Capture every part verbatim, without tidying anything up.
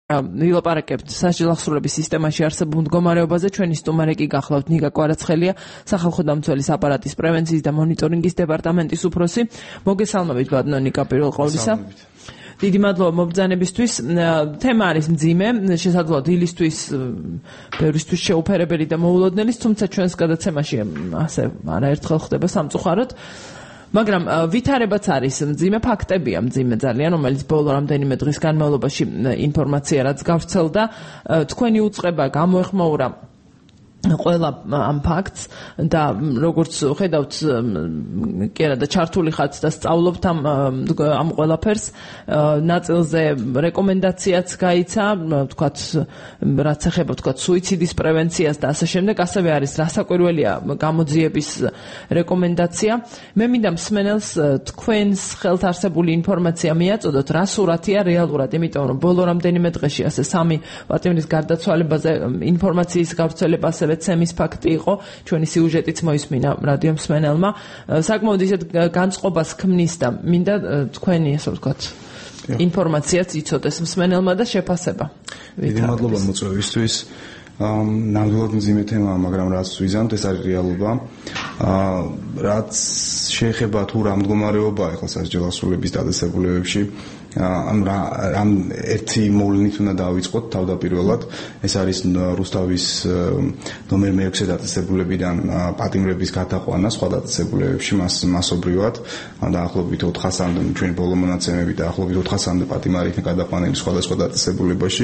ვილაპარაკებთ სასჯელახსოვრების სისტემაში არსებულ მდგომარეობაზე. ჩვენი სტუმარი კი გახლავთ ნიკა კვარაცხელია, სახალხო დამცველის აპარატის პრევენციის და მონიტორინგის დეპარტამენტის უფროსი. მოგესალმებით ბატონო ნიკა, პირველ ყოვლისა. დიდი მადლობა მობრძანებისთვის. თემა არის მძიმე, შესაძლოა დილისთვის ბევრისთვის შეუფერებელი და მოულოდნელი, თუმცა ჩვენს გადაცემაში ასე არაერთხელ ხდება სამწუხაროდ. მაგრამ ვითარებაც არის მძიმე, ფაქტებია მძიმე ძალიან, რომელიც ბოლო რამდენიმე დღის განმავლობაში ინფორმაცია რაც გავრცელდა, თქვენი უწყება გამოეხმაურა ყველა ამ ფაქტს და როგორც ხედავთ კი არა და ჩართული ხართ და სწავლობთ ამ ამ ყველაფერს, ნაწილზე რეკომენდაციაც გაიცა, თქვათ რაც ეხება თქვათ სუიციდის პრევენციას და ასე შემდეგ, ასევე არის რასაკვირველია გამოძიების რეკომენდაცია. მე მინდა მსმენელს თქვენს ხელთ არსებული ინფორმაცია მიაწოდოთ, რა სურათია რეალურად, იმიტომ რომ ბოლო რამდენიმე დღეში ასე სამი პატიმრის გარდაცვალებაზე ინფორმაციის გავრცელება ცემის ფაქტი იყო, ჩვენი სიუჟეტიც მოისმინა რადიო მსმენელმა. საკმაოდ ისეთ განწყობას ქმნის და მინდა თქვენი ასე ვთქვათ ინფორმაციაც იცოდეს მსმენელმა და შეფასება. დიდი მადლობა მოწვევისთვის. ნამდვილად მძიმე თემაა, მაგრამ რაც ვიზამთ, ეს არის რეალობა. რაც შეეხება თუ რა მდგომარეობაა ახლა სასჯელახსოვრების დაწესებულებებში, ამ რამ ერთი მოვლენით უნდა დავიწყოთ თავდაპირველად. ეს არის რუსთავის ნომერ მეექვსე დაწესებულებიდან პატიმრების გადაყვანა სხვა დაწესებულებებში მასობრივად. დაახლოებით ოთხასამდე ჩვენი ბოლო მონაცემები დაახლოებით ოთხასამდე პატიმარი იქნა გადაყვანილი სხვადასხვა დაწესებულებაში.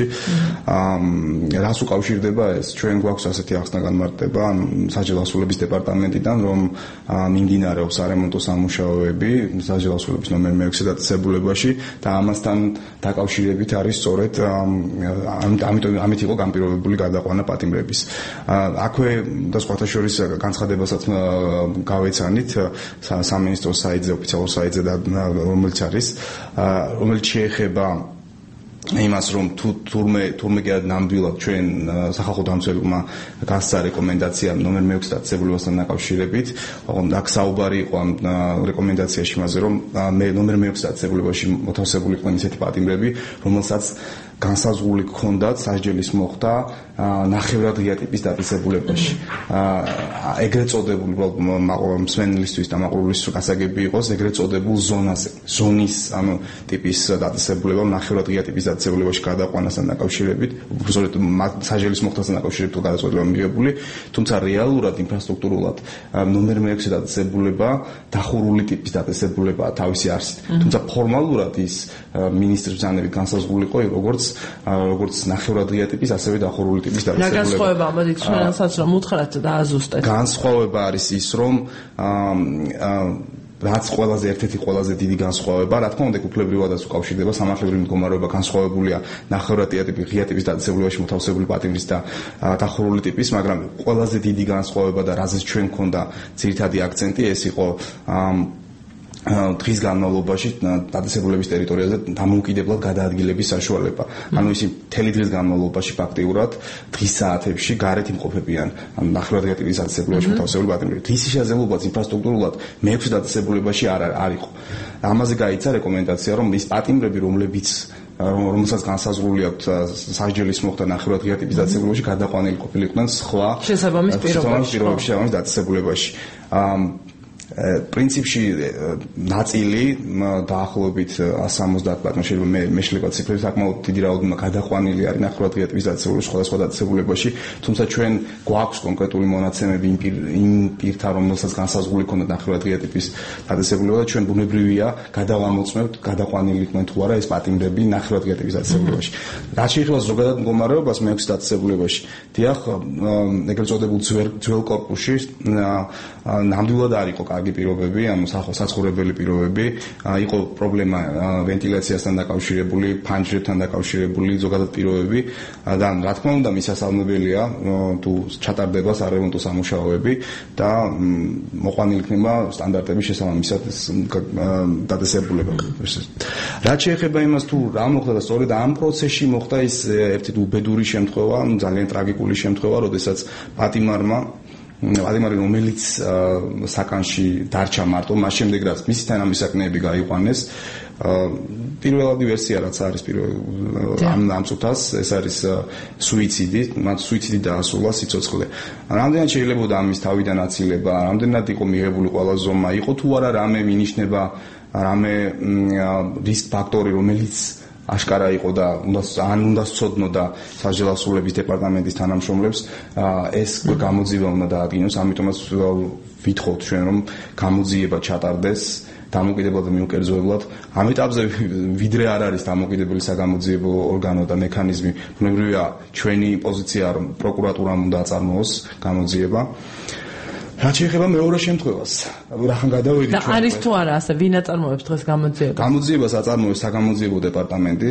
რას უკავშირდება ეს? ჩვენ გვაქვს ასეთი ახსნა განმარტება სასჯელახსოვრების დეპარტამენტიდან, რომ მიმდინარეობს არემონტო სამუშაოები სასჯელახსოვრების ნომერ მეექვსე დაწესებულებაში და ამასთან დაკავშირებით არის სწორედ ამიტომ ამით იყო განპირობებული გადაყვანა პატიმრების. აქვე და სხვათა შორის განცხადებასაც გავეცანით სამინისტროს საიტზე, ოფიციალურ საიტზე, რომელიც არის, რომელიც შეეხება იმას, რომ თუ თურმე თურმე კი ნამდვილად ჩვენ სახალხო დამცველმა გასცა რეკომენდაცია ნომერ მეექვსე დაწესებულებასთან დაკავშირებით, აქ საუბარი იყო ამ რეკომენდაციაში იმაზე, რომ მე ნომერ მეექვსე დაწესებულებაში მოთავსებული იყვნენ ისეთი პატიმრები, რომელსაც განსაზღვრული ჰქონდათ სასჯელის მოხდა ნახევრადღია ტიპის დაწესებულებაში. ეგრეთ წოდებული მსმენელისთვის და მაყურებლისთვის გასაგები იყოს ეგრეთ წოდებულ ზონაზე, ზონის ანუ ტიპის დაწესებულება ნახევრადღია ტიპის დაწესებულებაში გადაყვანასთან დაკავშირებით, უბრალოდ სასჯელის მოხდასთან დაკავშირებით გადაწყვეტილება მიღებული, თუმცა რეალურად ინფრასტრუქტურულად ნომერ მეექვსე დაწესებულება დახურული ტიპის დაწესებულებაა თავისი არსით. თუმცა ფორმალურად ის მინისტრის ბრძანებით განსაზღვრული იყო როგორც როგორც ნახევრადღია ტიპის, ასევე დახურული ტიპის დაწესებულება. რა განსხვავება ამით ჩვენსაც რომ უთხრათ და აზუსტეთ? განსხვავება არის ის, რომ რაც ყველაზე ერთ-ერთი ყველაზე დიდი განსხვავება, რა თქმა უნდა, უფლებრივადაც უკავშირდება სამართლებრივი მდგომარეობა განსხვავებულია ნახევრადღია ტიპის, ღია ტიპის დაწესებულებაში მოთავსებული პატიმრის და დახურული ტიპის, მაგრამ ყველაზე დიდი განსხვავება და რაზეც ჩვენ გქონდა ძირითადი აქცენტი, ეს იყო დღის განმავლობაში დაწესებულების ტერიტორიაზე დამოუკიდებლად გადაადგილების საშუალება. ანუ ისინი მთელი დღის განმავლობაში ფაქტიურად დღის საათებში გარეთ იმყოფებიან. ანუ ნახევრადღია ტიპის დაწესებულებაში მოთავსებული პატიმრები. დღის შესაძლებლობაც ინფრასტრუქტურულად მეექვსე დაწესებულებაში არ არ იყო. ამაზე გაიცა რეკომენდაცია, რომ ის პატიმრები, რომლებიც რომელსაც განსაზღვრული აქვს სასჯელის მოხდა ნახევრადღია ტიპის დაწესებულებაში, გადაყვანილი ყოფილიყვნენ სხვა შესაბამის პირობებში დაწესებულებაში. პრინციპში ნაწილი დაახლოებით one seventy ბატონო შეიძლება მე მეშლება ციფრები საკმაოდ დიდი რაოდენობა გადაყვანილი არის ნახევრადღია ტიპის დაწესებულებაში სხვადასხვა დაწესებულებაში, თუმცა ჩვენ გვაქვს კონკრეტული მონაცემები იმ პირთა, რომელსაც განსაზღვრული ქონდა ნახევრადღია ტიპის დაწესებულება და ჩვენ ბუნებრივია გადავამოწმებთ გადაყვანილი იყვნენ თუ არა ეს პატიმრები ნახევრადღია ტიპის დაწესებულებაში. რაც შეეხება ზოგადად მდგომარეობას მეექვსე დაწესებულებაში, დიახ, ეგრეთ წოდებულ ძველ კორპუსში ნამდვილად არ იყო კარგი პირობები, ანუ საცხოვრებელი პირობები, იყო პრობლემა ვენტილაციასთან დაკავშირებული, ფანჯრებთან დაკავშირებული ზოგადად პირობები და რა თქმა უნდა მისასალმებელია თუ ჩატარდება სარემონტო სამუშაოები და მოყვანილი იქნება სტანდარტების შესაბამისად დაწესებულება. რაც შეეხება იმას თუ რა მოხდა და სწორედ ამ პროცესში მოხდა ის ერთი უბედური შემთხვევა, ძალიან ტრაგიკული შემთხვევა, როდესაც პატიმარმა პატიმარი რომელიც საკანში დარჩა მარტო, მას შემდეგ რაც მისი თანამისაკნეები გაიყვანეს, პირველადი ვერსია რაც არის პირველ ამ ამ წუთას ეს არის სუიციდი, მათ სუიციდი დაასრულა სიცოცხლე. რამდენად შეიძლებოდა ამის თავიდან აცილება, რამდენად იყო მიღებული ყველა ზომა, იყო თუ არა რამე მინიშნება, რამე რისკ ფაქტორი, რომელიც აშკარა იყო და უნდა ან უნდა სწოდნოდა საჯელოსულების დეპარტამენტის თანამშრომლებს ეს გამოძიება უნდა დაადგინოს, ამიტომაც ვითხოვთ ჩვენ რომ გამოძიება ჩატარდეს დამოკიდებულად და მიუკერძოებლად ამ ეტაპზე ვიდრე არ არის დამოკიდებელი საგამოძიებო ორგანო და მექანიზმი, ბუნებრივია ჩვენი პოზიცია რომ პროკურატურამ უნდა აწარმოოს გამოძიება. რაც შეეხება მეორე შემთხვევას, რახან გადავედი ჩვენ. და არის თუ არა ასე, ვინ აწარმოებს დღეს გამოძიებას? გამოძიებას აწარმოებს საგამოძიებო დეპარტამენტი,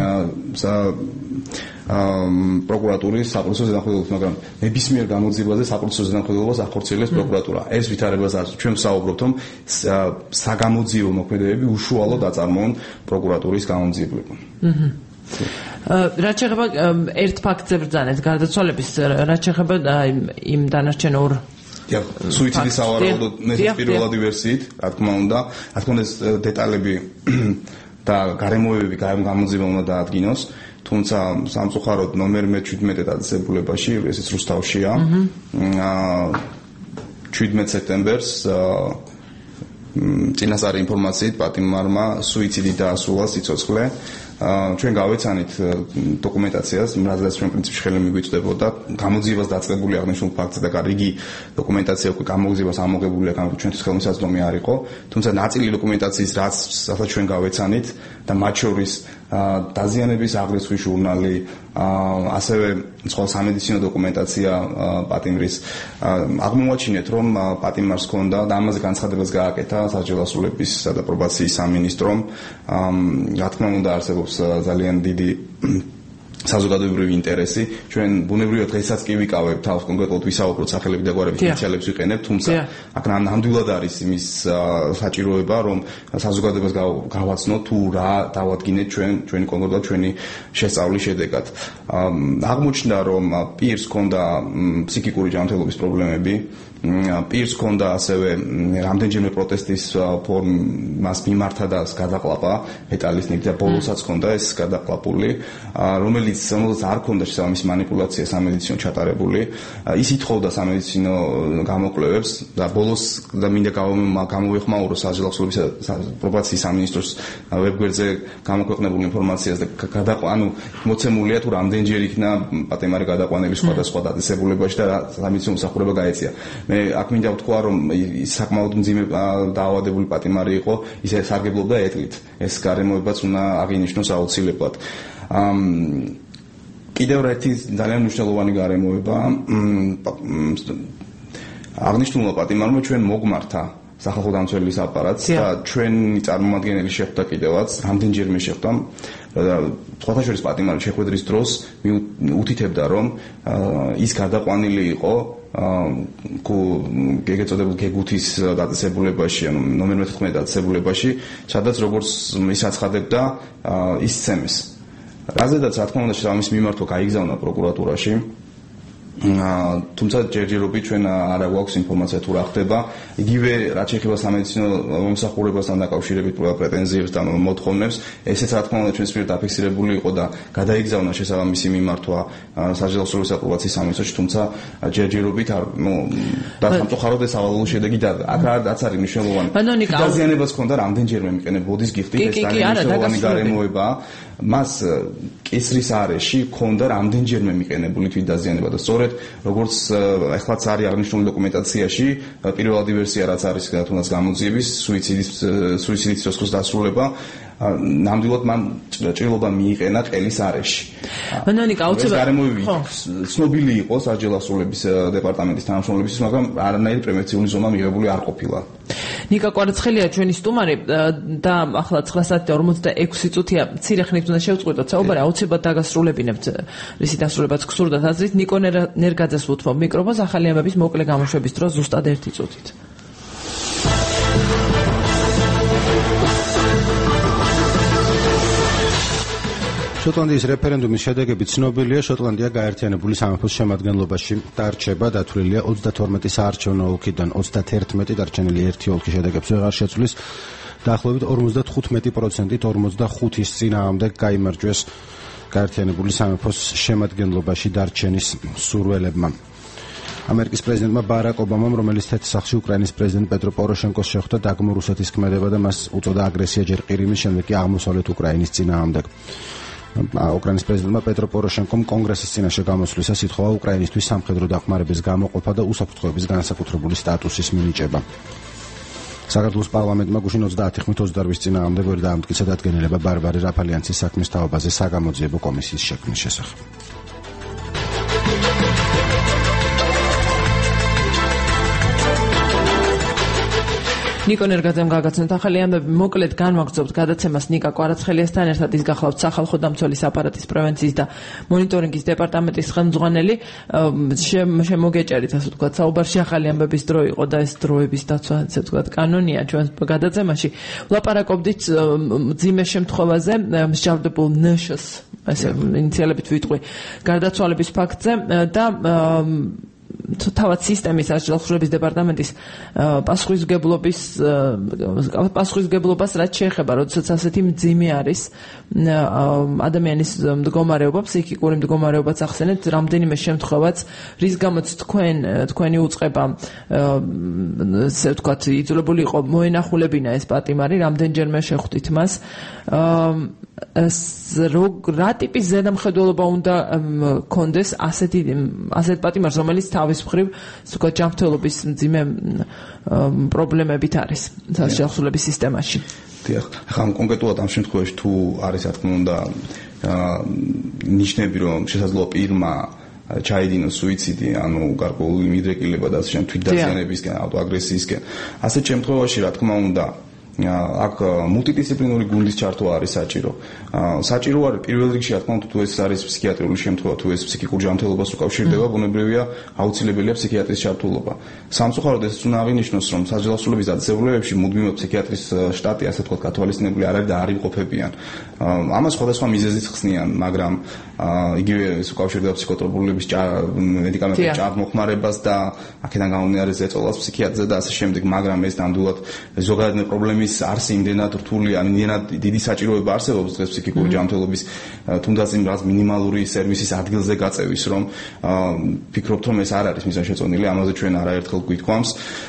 პროკურატურის საპროცესო ზედამხედველობა, მაგრამ ნებისმიერ გამოძიებაზე საპროცესო ზედამხედველობას ახორციელებს პროკურატურა. ეს ვითარებას არის. ჩვენ ვსაუბრობთ, რომ საგამოძიებო მოქმედებები უშუალოდ აწარმოონ პროკურატურის გამოძიებლებმა. აჰა. რაც შეეხება ერთ ფაქტზე ბრძანეთ, გარდაცვალების, რაც შეეხება იმ დანარჩენ ორ Ja, suicidis სავარაუდოდ ეს პირველადი ვერსიით, რა თქმა უნდა, რა თქმა უნდა დეტალები და გარემოებები გამოძიება უნდა დაადგინოს, თუმცა სამწუხაროდ ნომერ მეჩვიდმეტე დაწესებულებაში, ესეც რუსთავშია, შვიდმეტ სექტემბერს წინასწარი ინფორმაციით პატიმარმა სუიციდი დაასრულა სიცოცხლე. ჩვენ გავეცანით დოკუმენტაციას, რადგან ჩვენ პრინციპში ხელი მიგვიწვდებოდა, გამოძიებას დაწყებული აღნიშნულ ფაქტზე და რიგი დოკუმენტაცია უკვე გამოძიებას ამოღებულია, გამო ჩვენთვის ხელმისაწვდომი არ იყო, თუმცა ნაწილი დოკუმენტაციის რაც ახლა ჩვენ გავეცანით და მათ შორის დაზიანების აღრიცხვის ჟურნალი, ასევე სხვა სამედიცინო დოკუმენტაცია პატიმრის აღმოაჩინეთ, რომ პატიმარს ჰქონდა და ამაზე განცხადებას გააკეთა საჯელოსულებისა და პრობაციის სამინისტრომ, რა თქმა უნდა არსებობს ძალიან დიდი საზოგადოებრივი ინტერესი. ჩვენ ბუნებრივად დღესაც კი ვიკავებ თავს კონკრეტულად ვისაუბროთ სახელები და გვარების ინიციალებს ვიყენებ, თუმცა აქ ნამდვილად არის იმის საჭიროება, რომ საზოგადოებას გავაცნოთ თუ რა დავადგინეთ ჩვენ ჩვენი კონკრეტულად ჩვენი შესწავლის შედეგად. აღმოჩნდა, რომ პირს ჰქონდა ფსიქიკური ჯანმრთელობის პრობლემები, პირს ჰქონდა ასევე რამდენჯერმე პროტესტის ფორმას მიმართა და გადაყლაპა მეტალისნით და ბოლოსაც ჰქონდა ეს გადაყლაპული, რომელიც რომელსაც არ ჰქონდა შესაბამისი მანიპულაცია სამედიცინო ჩატარებული. ის ითხოვდა სამედიცინო გამოკვლევებს და ბოლოს და მინდა გამოვეხმაურო საჯელოსულების პრობაციის სამინისტროს ვებგვერდზე გამოქვეყნებულ ინფორმაციას და გადაყვა, ანუ მოცემულია თუ რამდენჯერ იქნა პატიმარი გადაყვანილი სხვადასხვა დაწესებულებაში და რა სამედიცინო მსახურება გაეწია. მე აქ მინდა ვთქვა, რომ საკმაოდ მძიმე დაავადებული პატიმარი იყო, ისე სარგებლობდა ეტლით. ეს გარემოებაც უნდა აღინიშნოს აუცილებლად. კიდევ ერთი ძალიან მნიშვნელოვანი გარემოება აღნიშნულმა პატიმარმა ჩვენ მოგმართა სახალხო დამცველის აპარატს და ჩვენი წარმომადგენელი შეხვდა კიდევაც, რამდენჯერმე შეხვდა და სხვათა შორის პატიმარი შეხვედრის დროს უთითებდა, რომ ის გადაყვანილი იყო გეგეწოდებულ გეგუთის დაწესებულებაში, ანუ ნომერ მეთერთმეტე დაწესებულებაში, სადაც როგორც ის აცხადებდა, ის ცემეს. რაზედაც რა თქმა უნდა შესაბამის მიმართვა გაიგზავნა პროკურატურაში, თუმცა ჯერჯერობით ჩვენ არ გვაქვს ინფორმაცია თუ რა ხდება. იგივე რაც შეეხება სამედიცინო მომსახურებასთან დაკავშირებით პრეტენზიებს და მოთხოვნებს, ესეც რა თქმა უნდა ჩვენს მიერ დაფიქსირებული იყო და გადაიგზავნა შესაბამისი მიმართვა საჯელოსულების პრობაციის სამინისტროში, თუმცა ჯერჯერობით არ, ნუ და სამწუხაროდ ეს ავალული შედეგი და აქ რაც არის მნიშვნელოვანი. დაზიანებას ჰქონდა რამდენჯერმე მიყენებოდის გიხდით, ეს ძალიან მნიშვნელოვანი გარემოება. მას კისრის არეში ჰქონდა რამდენჯერმე მიყენებული თვითდაზიანება და სწორედ როგორც ახლაც არის აღნიშნული დოკუმენტაციაში, პირველადი ვერსია რაც არის თუნდაც გამოძიების სუიციდის სუიციდის სიცოცხლის დასრულება, ნამდვილად მან ჭრილობა მიიყენა ყელის არეში. მანონიკა აუცილებლად ცნობილი იყო საჯელოსულების დეპარტამენტის თანამშრომლებისთვის, მაგრამ არანაირი პრევენციული ზომა მიღებული არ ყოფილა. ნიკა კვარაცხელია ჩვენი სტუმარი და ახლა ცხრა საათი და ორმოცდაექვსი წუთია მცირე ხნით უნდა შევწყვეტოთ საუბარი, აუცილებლად დაგასრულებინებთ რისი დასრულებაც გსურდათ აზრით. ნიკო ნერგაძეს ვუთმობ მიკროფონს ახალი ამბების მოკლე გამოშვების დროს ზუსტად ერთი წუთით. შოტლანდიის რეფერენდუმის შედეგები ცნობილია. შოტლანდია გაერთიანებული სამეფოს შემადგენლობაში დარჩება, დათვლილია ოცდათორმეტი საარჩევნო ოლქიდან ოცდათერთმეტი, დარჩენილი ერთი ოლქი შედეგებს ვეღარ შეცვლის. დაახლოებით ორმოცდათხუთმეტი პროცენტით ორმოცდახუთის წინააღმდეგ გაიმარჯვეს გაერთიანებული სამეფოს შემადგენლობაში დარჩენის სურველებმა. ამერიკის პრეზიდენტმა ბარაკ ობამამ, რომელიც თეთრსახლში უკრაინის პრეზიდენტ პეტრო პოროშენკოს შეხვდა, დაგმო რუსეთის ქმედება და მას უწოდა აგრესია ჯერ ყირიმის, შემდეგ კი აღმოსავლეთ უკრაინის წინააღმდეგ. უკრაინის პრეზიდენტმა პეტრო პოროშენკომ კონგრესის წინაშე გამოსვლისას ითხოვა უკრაინისთვის სამხედრო დახმარების გამოყოფა და უსაფრთხოების განსაკუთრებული სტატუსის მინიჭება. საქართველოს პარლამენტმა გუშინ ოცდაათი ხმით ოცდაორი წინააღმდეგ ვერ დაამტკიცა დადგენილება ბარბარე რაფალიანცის საქმის თაობაზე საგამოძიებო კომისიის შექმნის შესახებ. ნიკო ნერგაძემ გაგაცნოთ ახალი ამბები. მოკლედ განვაგრძობთ გადაცემას ნიკა კვარაცხელიასთან ერთად. ის გახლავთ სახალხო დამცველის აპარატის პრევენციის და მონიტორინგის დეპარტამენტის ხელმძღვანელი. შემოგეჭერით, ასე ვთქვათ, საუბარში ახალი ამბების დრო იყო და ეს დროების დაცვა, ასე ვთქვათ, კანონია ჩვენ გადაცემაში. ვლაპარაკობდით მძიმე შემთხვევაზე, მსჯავრდებულ ნშ-ს, ესე ინიციალებით ვიტყვი, გარდაცვალების ფაქტზე და თავად სისტემის აღჭურვილობის დეპარტამენტის პასუხისმგებლობის პასუხისმგებლობას რაც შეეხება, როდესაც ასეთი მძიმე არის ადამიანის მდგომარეობა, ფსიქიკური მდგომარეობაც ახსენეთ, რამდენიმე შემთხვევაც, რის გამოც თქვენ თქვენი უწყება ესე ვთქვათ, იძულებული იყო მოენახულებინა ეს პატიმარი, რამდენჯერმე შეხვდით მას. რა ტიპის ზედამხედველობა უნდა კონდეს ასეთი ასეთ პატიმარს, რომელიც თავის მხრივ თქვა ჯანმრთელობის მძიმე პრობლემებით არის სახალხოების სისტემაში. დიახ, ახლა კონკრეტულად ამ შემთხვევაში თუ არის რა თქმა უნდა ნიშნები, რომ შესაძლოა პირმა ჩაიდინოს სუიციდი, ანუ გარკვეული მიდრეკილება და ასე შემდეგ თვითდაზიანებისკენ, ავტოაგრესიისკენ, ასეთ შემთხვევაში რა თქმა უნდა აქ მულტიდისციპლინური გუნდის ჩართვა არის საჭირო. საჭირო არის პირველ რიგში რა თქმა უნდა თუ ეს არის ფსიქიატრიული შემთხვევა, თუ ეს ფსიქიკურ ჯანმრთელობას უკავშირდება, ბუნებრივია აუცილებელია ფსიქიატრის ჩართულობა. სამწუხაროდ ეს უნდა აღინიშნოს, რომ საჯელოსულების დაწესებულებებში მუდმივად ფსიქიატრის შტატი, ასე ვთქვათ, გათვალისწინებული არ არის და არ იმყოფებიან. ამას სხვადასხვა მიზეზით ხსნიან, მაგრამ იგივე ეს უკავშირდება ფსიქოტროპულების მედიკამენტების ჭარბმოხმარებას და აქედან გამომდინარე ზეწოლას ფსიქიატრზე და ასე შემდეგ, მაგრამ ეს ნამდვილად ზოგადად პრობლემის არს იმდენად რთული, ან იმდენად დიდი საჭიროება არსებობს დღეს ფსიქიკური ჯანმრთელობის თუნდაც იმ რაღაც მინიმალური სერვისის ადგილზე გაწევის, რომ ფიქრობთ, რომ ეს არ არის მიზანშეწონილი, ამაზე ჩვენ არაერთხელ გვითქვამს.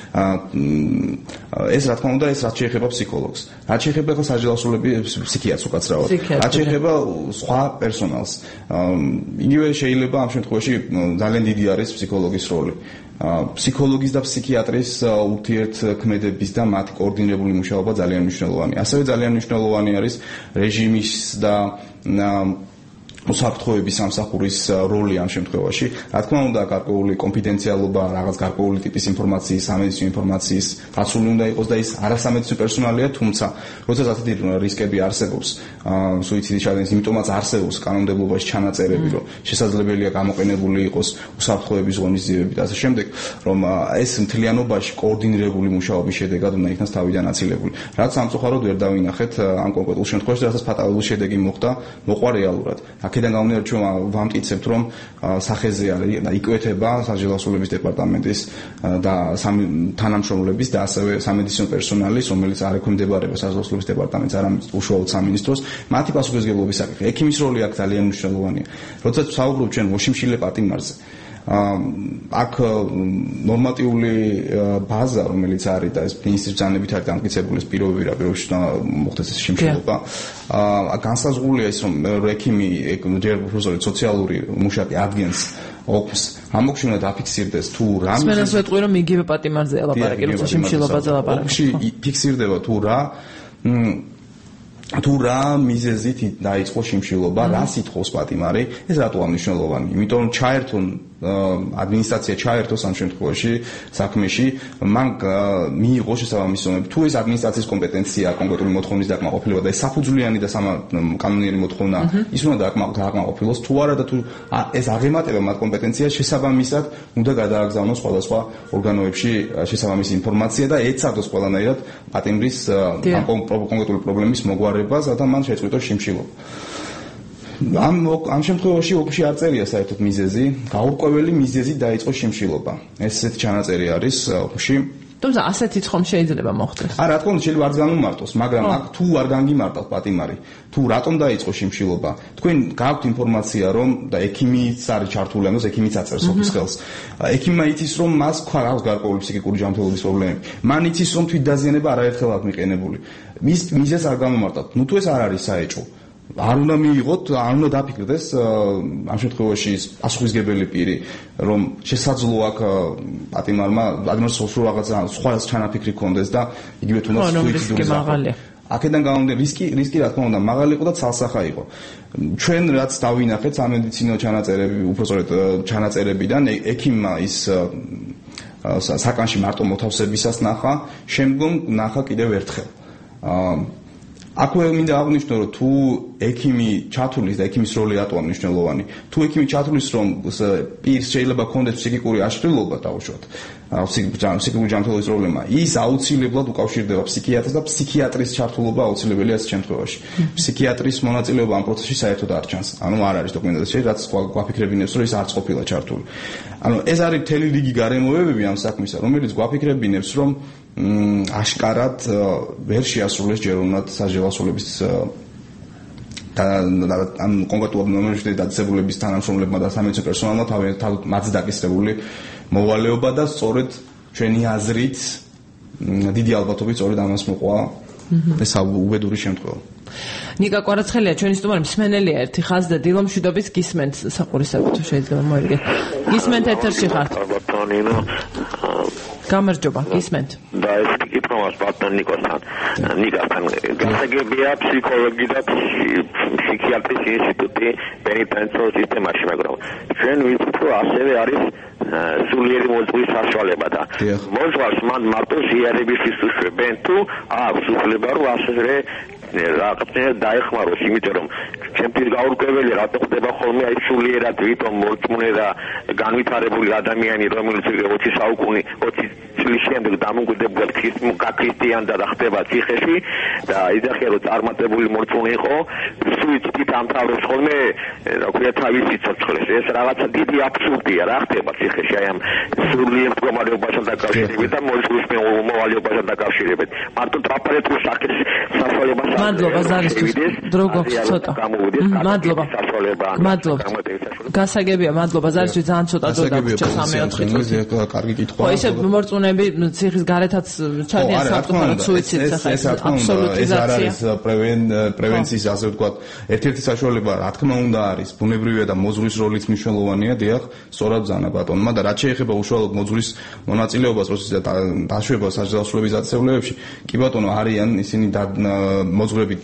ეს რა თქმა უნდა, ეს რაც შეეხება ფსიქოლოგს. რაც შეეხება ახლა საჯელოსულების ფსიქიატრს უკაცრავად. რაც შეეხება სხვა პერსონალს. იგივე შეიძლება ამ შემთხვევაში ძალიან დიდი არის ფსიქოლოგის როლი. ფსიქოლოგის და ფსიქიატრის ურთიერთქმედების და მათი კოორდინირებული მუშაობა ძალიან მნიშვნელოვანია. ასევე ძალიან მნიშვნელოვანი არის რეჟიმის და უსაფრთხოების სამსახურის როლი ამ შემთხვევაში. რა თქმა უნდა, გარკვეული კონფიდენციალობა, რაღაც გარკვეული ტიპის ინფორმაციის, სამედიცინო ინფორმაციის დაცული უნდა იყოს და ის არასამედიცინო პერსონალია, თუმცა როდესაც ასეთი რისკები არსებობს, სუიციდის ჩადენის, იმიტომაც არსებობს კანონმდებლობაში ჩანაწერები, რომ შესაძლებელია გამოყენებული იყოს უსაფრთხოების ღონისძიებები და ასე შემდეგ, რომ ეს მთლიანობაში კოორდინირებული მუშაობის შედეგად უნდა იქნას თავიდან აცილებული. რაც სამწუხაროდ ვერ დავინახეთ ამ კონკრეტულ შემთხვევაში, რასაც ფატალური შედეგი მოხდა, მოყვა რეალურად. აქედან გამომდინარე ჩვენ ვამტკიცებთ, რომ სახეზე არის და იკვეთება საჯელოსულების დეპარტამენტის და თანამშრომლების და ასევე სამედიცინო პერსონალის, რომელიც არ ექვემდებარება საჯელოსულების დეპარტამენტს, არამედ უშუალოდ სამინისტროს, მათი პასუხისმგებლობის საკითხი. ექიმის როლი აქ ძალიან მნიშვნელოვანია. როდესაც ვსაუბრობ ჩვენ მოშიმშილე პატიმარზე, აქ ნორმატიული ბაზა, რომელიც არის და ეს მინისტრის ბრძანებით არის დამტკიცებული ეს პირობები, რა პირობებში მოხდეს ეს შიმშილობა. განსაზღვრულია ის, რომ ექიმი, ჯერ უბრალოდ სოციალური მუშაკი ადგენს ოქს, ამოქში უნდა დაფიქსირდეს თუ რა მიზეზი. სმენას ვეტყვი, რომ იგივე პატიმარზე ელაპარაკი, როცა შიმშილობაზე ელაპარაკი. ოქში ფიქსირდება თუ რა თუ რა მიზეზით დაიწყო შიმშილობა, რა სიტყვის პატიმარი, ეს რატოა მნიშვნელოვანი? იმიტომ რომ ჩაერთონ ადმინისტრაცია ჩაერთოს ამ შემთხვევაში საქმეში, მან მიიღო შესაბამისი ზომები. თუ ეს ადმინისტრაციის კომპეტენცია კონკრეტული მოთხოვნის დაკმაყოფილება და ეს საფუძვლიანი და კანონიერი მოთხოვნა ის უნდა დაკმაყოფილოს, თუ არა და თუ ეს აღემატება მათ კომპეტენციას, შესაბამისად უნდა გადააგზავნოს სხვადასხვა ორგანოებში შესაბამისი ინფორმაცია და ეცადოს ყველანაირად პატიმრის კონკრეტული პრობლემის მოგვარებას, რათა მან შეწყვიტოს შიმშილობა. ამ ამ შემთხვევაში ოქში არ წერია საერთოდ მიზეზი, გაურკვეველი მიზეზი დაიწყო შიმშილობა. ესეთი ჩანაწერი არის ოქში. თუმცა ასეთიც ხომ შეიძლება მოხდეს. არა, რა თქმა უნდა, შეიძლება არ განუმარტოს, მაგრამ აქ თუ არ განგიმარტავთ პატიმარი, თუ რატომ დაიწყო შიმშილობა, თქვენ გაქვთ ინფორმაცია, რომ და ექიმიც არის ჩართული, ანუ ექიმიც აწერს სოფის ხელს. ექიმმა იცის, რომ მას გვაქვს გარკვეული ფსიქიკური ჯანმრთელობის პრობლემები. მან იცის, რომ თვითდაზიანება არაერთხელ აქვს მიყენებული. მის მიზეზს არ განუმარტავთ. ნუ თუ ეს არ არის საეჭვო. არ უნდა მიიღოთ, არ უნდა დაფიქრდეს ამ შემთხვევაში პასუხისგებელი პირი, რომ შესაძლოა აქ პატიმარმა პატიმარს სულ რაღაცა სხვა ჩანაფიქრი ქონდეს და იგივე თუნდაც სუიციდური მაღალია. აქედან გამომდინარე რისკი რისკი რა თქმა უნდა მაღალი იყო და ცალსახა იყო. ჩვენ რაც დავინახეთ სამედიცინო ჩანაწერები, უბრალოდ ჩანაწერებიდან ექიმმა ის საკანში მარტო მოთავსებისას ნახა, შემდგომ ნახა კიდევ ერთხელ. აქვე მინდა აღნიშნო, რომ თუ ექიმი ჩათulis და ექიმის როლი რატოა მნიშვნელოვანი. თუ ექიმი ჩათulis, რომ პირს შეიძლება ქონდეს ფსიქიკური აშლილობა დაუშვათ, ფსიქიკური ჯანმრთელობის პრობლემა, ის აუცილებლად უკავშირდება ფსიქიატრს და ფსიქიატრის ჩართულობა აუცილებელია ამ შემთხვევაში. ფსიქიატრის მონაწილეობა ამ პროცესში საერთოდ არ ჩანს. ანუ არ არის დოკუმენტაციაში, რაც გვაფიქრებინებს, რომ ის არც ყოფილა ჩართული. ანუ ეს არის მთელი რიგი გარემოებები ამ საქმისა, რომელიც გვაფიქრებინებს, რომ აშკარად ვერ შეასრულეს ჯეროვნად საჯელასულების და ამ კონკრეტულად მომენტში დაწესებულების თანამშრომლებმა და სამედიცინო პერსონალმა თავად დაკისრებული მოვალეობა და სწორედ ჩვენი აზრით დიდი ალბათობით სწორედ ამას მოყვა ეს უბედური შემთხვევა. ნიკა კვარაცხელია ჩვენი სტუმარი, მსმენელია ერთი ხაზი და დილომშვიდობის გისმენთ საყურისებრ თუ შეიძლება მოიგეთ. გისმენთ ეთერში ხართ. გამარჯობა, გისმენთ. და ეს კითხვა მას ბატონ ნიკოსთან. ნიკასთან გასაგებია ფსიქოლოგი და ფსიქიატრის ინსტიტუტი პენიტენციურ სისტემაში, მაგრამ ჩვენ ვიცით, რომ ასევე არის სულიერი მოძღვრის საშუალება და მოძღვარს მან მარტო ზიარებისთვის უშვებენ თუ აქვს უფლება რომ ასე რაღაცნაირად დაეხმაროს, იმიტომ რომ ჩემთვის გაურკვეველი რატო ხდება ხოლმე აი სულიერად ვითომ მორწმუნე და განვითარებული ადამიანი, რომელიც ოცი საუკუნე ოცი წლის შემდეგ დამოუკიდებელ ქრისტიანდა და ხდება ციხეში და იძახია რომ წარმატებული მორწმუნე იყო, სუიციდით ამთავრებს ხოლმე, რა ქვია, თავის სიცოცხლეს. ეს რაღაცა დიდი აბსურდია, რა ხდება ციხეში აი ამ სულიერ მდგომარეობასთან დაკავშირებით და მოძღვრის მოვალეობასთან დაკავშირებით. მარტო ტრაპარეტულ სახეს საშუალებას მადლობა ზარისთვის დრო გვაქვს ცოტა. მადლობა. მადლობა. გასაგებია, მადლობა ზარისთვის ძალიან ცოტა დრო დაგვრჩა სამი ოთხი წუთი. კარგი კითხვა. ხო, ისე მორწმუნეები ციხის გარეთაც ჩადიან საფრთხოდ სუიციდს ახლა ეს აბსოლუტიზაცია. ეს არის პრევენციის ასე ვთქვათ, ერთ-ერთი საშუალება, რა თქმა უნდა არის, ბუნებრივია და მოძღვრის როლიც მნიშვნელოვანია, დიახ, სწორად ბრძანა ბატონმა და რაც შეეხება უშუალოდ მოძღვრის მონაწილეობას პროცესში და დაშვებას საჯელოსულების დაწესებულებებში, კი ბატონო, არიან ისინი მოძღვრებით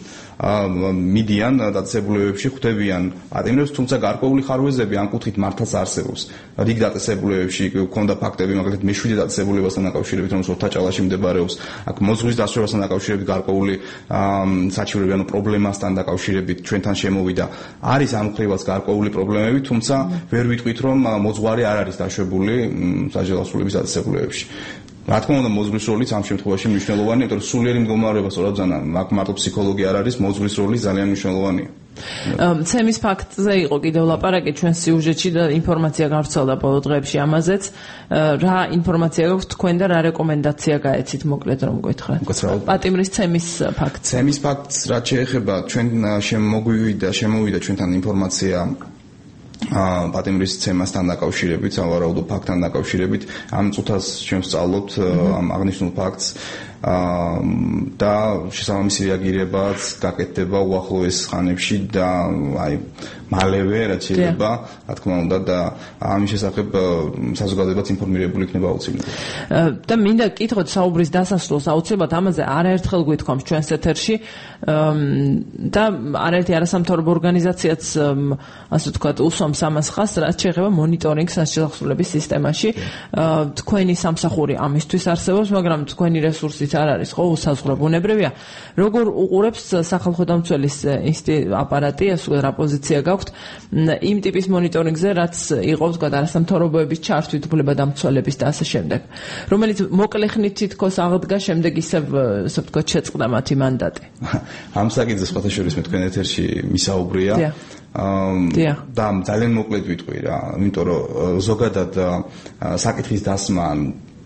მიდიან დაწესებულებებში, ხვდებიან პატიმრებს, თუმცა გარკვეული ხარვეზები ამ კუთხით მართლაც არსებობს. რიგ დაწესებულებებში ქონდა ფაქტები, მაგალითად მეშვიდე დაწესებულებასთან დაკავშირებით, რომელიც ორთაჭალაში მდებარეობს, აქ მოძღვრის დასრულებასთან დაკავშირებით გარკვეული საჩივრები, ანუ პრობლემასთან დაკავშირებით ჩვენთან შემოვიდა. არის ამ მხრივაც გარკვეული პრობლემები, თუმცა ვერ ვიტყვით, რომ მოძღვარი არ არის დაშვებული საჯელოსულების დაწესებულებებში. რა თქმა უნდა მოძღვრის როლიც ამ შემთხვევაში მნიშვნელოვანია, იმიტომ რომ სულიერი მდგომარეობა სწორად ზანა, აქ მარტო ფსიქოლოგი არ არის, მოძღვრის როლი ძალიან მნიშვნელოვანია. ცემის ფაქტზე იყო კიდევ ლაპარაკი ჩვენ სიუჟეტში და ინფორმაცია გავრცელდა ბოლო დღეებში ამაზეც. რა ინფორმაცია გაქვთ თქვენ და რა რეკომენდაცია გაეცით, მოკლედ რომ გითხრათ? პატიმრის ცემის ფაქტს. ცემის ფაქტს რაც შეეხება, ჩვენ შემოგვივიდა, შემოვიდა ჩვენთან ინფორმაცია პატიმრის ცემასთან დაკავშირებით, სავარაუდო ფაქტთან დაკავშირებით, ამ წუთას ჩვენ ვსწავლობთ ამ აღნიშნულ ფაქტს და შესაბამისი რეაგირებაც გაკეთდება უახლოეს ხანებში და აი მალევე რაც შეიძლება, რა თქმა უნდა და ამის შესახებ საზოგადოებაც ინფორმირებული იქნება აუცილებლად. და მინდა კითხოთ საუბრის დასასრულს აუცილებლად ამაზე არაერთხელ გვითხოვთ ჩვენს ეთერში და არაერთი არასამთავრობო ორგანიზაციაც ასე ვთქვათ უსვამს ამას ხაზს, რაც შეეხება მონიტორინგს საჯელოსულების სისტემაში. თქვენი სამსახური ამისთვის არსებობს, მაგრამ თქვენი რესურსით არ არის, ხო, უსაზღრო ბუნებრივია. როგორ უყურებს სახალხო დამცველის აპარატი, ასე ვთქვათ, რა პოზიცია გაქვთ იმ ტიპის მონიტორინგზე, რაც იყო ვთქვათ არასამთავრობოების ჩართვით, უფლებადამცველების და ასე შემდეგ, რომელიც მოკლე ხნით თითქოს აღდგა, შემდეგ ისევ ასე ვთქვათ შეწყდა მათი მანდატი. ამ საკითხზე სხვათა შორის მე თქვენ ეთერში მისაუბრია. და ძალიან მოკლედ ვიტყვი რა, იმიტომ რომ ზოგადად საკითხის დასმა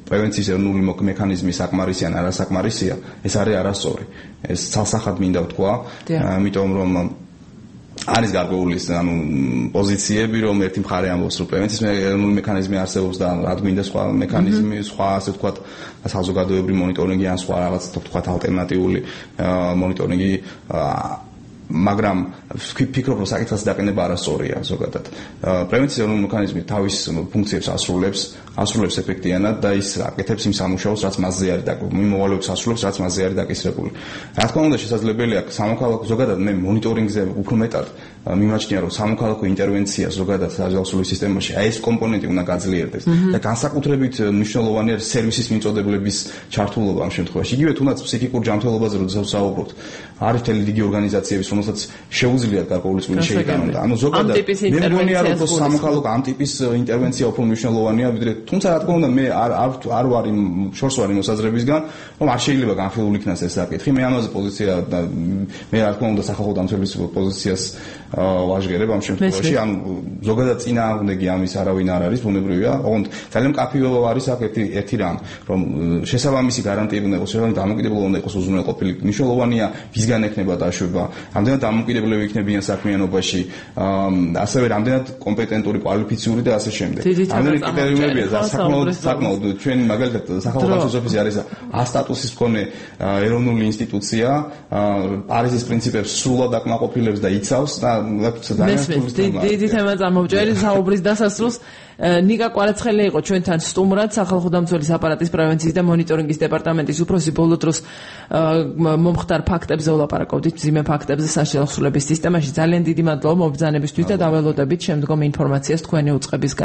პრევენციის ეროვნული მექანიზმი საკმარისია ან არასაკმარისია, ეს არის არასწორი. ეს ცალსახად მინდა ვთქვა, იმიტომ რომ არის გარკვეული ანუ პოზიციები, რომ ერთი მხარე ამბობს, რომ პრევენციის ეროვნული მექანიზმი არსებობს და რა გვინდა სხვა მექანიზმი, სხვა ასე ვთქვათ, საზოგადოებრივი მონიტორინგი ან სხვა რაღაც ვთქვათ ალტერნატიული მონიტორინგი, მაგრამ ვფიქრობ, რომ საკითხის დაყენება არასწორია ზოგადად. პრევენციის ეროვნული მექანიზმი თავის ფუნქციებს ასრულებს, ასრულებს ეფექტიანად და ის აკეთებს იმ სამუშაოს, რაც მასზე არის დაკისრებული, იმ მოვალეობის ასრულებს, რაც მასზე არის დაკისრებული. რა თქმა უნდა, შესაძლებელია სამოქალაქო ზოგადად მე მონიტორინგზე უფრო მეტად მიმაჩნია, რომ სამოქალაქო ინტერვენცია ზოგადად საჯავშროების სისტემაში აი ეს კომპონენტი უნდა გაძლიერდეს და განსაკუთრებით მნიშვნელოვანი არის სერვისის მიმწოდებლების ჩართულობა ამ შემთხვევაში. იგივე თუნდაც ფსიქიკურ ჯანმრთელობაზე როდესაც ვსაუბრობთ, არის მთელი დიდი ორგანიზაციების, რომელსაც შეუძლიათ გარკვეული წვლილი შეიტანონ და ანუ ზოგადად მე მგონია, რომ სამოქალაქო ამ ტიპის ინტერვენცია უფრო მნიშვნელოვანია, ვიდრე თუმცა რა თქმა უნდა მე არ არ არ ვარ იმ შორს ვარ იმ მოსაზრებისგან, რომ არ შეიძლება განხილული იქნას ეს საკითხი. მე ამაზე პოზიცია და მე რა თქმა უნდა სახალხო დამცველის პოზიციას ვაჟღერებ ამ შემთხვევაში, ანუ ზოგადად წინააღმდეგი ამის არავინ არ არის, ბუნებრივია. ოღონდ ძალიან მკაფიო არის აქ ერთი ერთი რამ, რომ შესაბამისი გარანტიები უნდა იყოს, შესაბამისი დამოკიდებულება უნდა იყოს უზრუნველყოფილი. მნიშვნელოვანია ვისგან ექნება დაშვება, რამდენად დამოკიდებლები იქნებიან საქმიანობაში, ასევე რამდენად კომპეტენტური, კვალიფიციური და ასე შემდეგ. რამდენი კრიტერიუმებია და საკმაოდ საკმაოდ ჩვენი მაგალითად სახალხო დამცველობის ოფისი არის A სტატუსის მქონე ეროვნული ინსტიტუცია, პარიზის პრინციპებს სრულად აკმაყოფილებს და იცავს და დიდი თემა წარმოვჭერი საუბრის დასასრულს. ნიკა კვარაცხელი იყო ჩვენთან სტუმრად, სახალხო დამცველის აპარატის პრევენციის და მონიტორინგის დეპარტამენტის უფროსი. ბოლო დროს მომხდარ ფაქტებზე ვლაპარაკობდით, მძიმე ფაქტებზე საშუალების სისტემაში. ძალიან დიდი მადლობა მობრძანებისთვის და დაველოდებით შემდგომ ინფორმაციას თქვენი უწყების